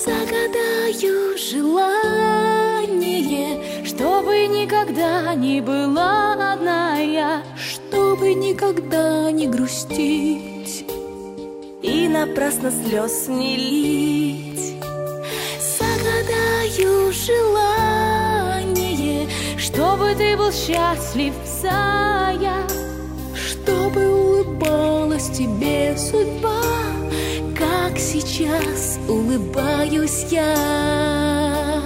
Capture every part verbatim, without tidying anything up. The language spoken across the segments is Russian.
Загадаю желание, чтобы никогда не была одна я, чтобы никогда не грустить и напрасно слез не лить. Загадаю желание, чтобы ты был счастлив, Зая, чтобы улыбалась тебе судьба, как сейчас улыбаюсь я.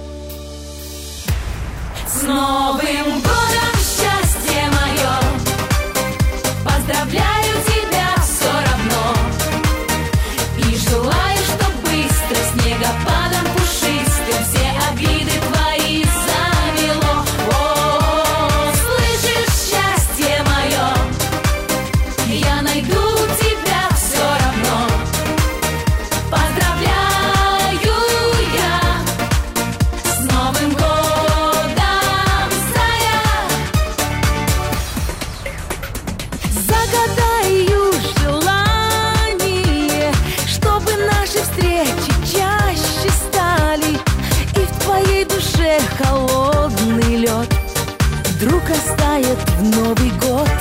С Новым годом, счастье мое! Поздравляю тебя все равно и желаю, чтоб быстро снегопадом пушистым все обиды твои замело. О, слышишь, счастье мое, я найду тебя все равно. Поздравляю я с Новым годом, Зая! Загадаю желание, чтобы наши встречи чаще стали, и в твоей душе холодный лед вдруг растает в Новый год.